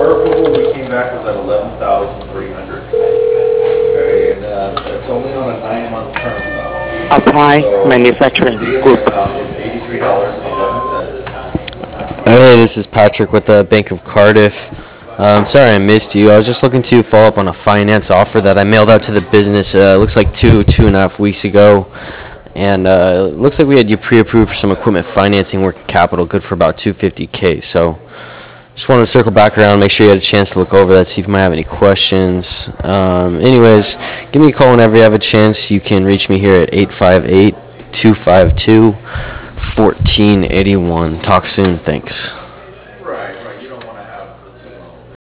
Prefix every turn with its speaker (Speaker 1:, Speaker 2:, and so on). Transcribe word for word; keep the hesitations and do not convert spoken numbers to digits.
Speaker 1: our approval, we came back was at eleven thousand three hundred. Okay, and uh, it's only on a nine-month term though.
Speaker 2: Apply
Speaker 1: So the
Speaker 2: manufacturing
Speaker 1: daily
Speaker 2: group.
Speaker 1: amount is eighty-three dollars and eleven cents.
Speaker 3: Hey, this is Patrick with the Bank of Cardiff. Um, sorry I missed you. I was just looking to follow up on a finance offer that I mailed out to the business. Uh, looks like two, two and a half weeks ago, and uh, it looks like we had you pre-approved for some equipment financing, working capital, good for about two hundred fifty k. So, just wanted to circle back around, make sure you had a chance to look over that, see if you might have any questions. Um, anyways, give me a call whenever you have a chance. You can reach me here at eight five eight, two five two, one four eight one. Talk soon. Thanks.
Speaker 1: Right, right. You don't want to have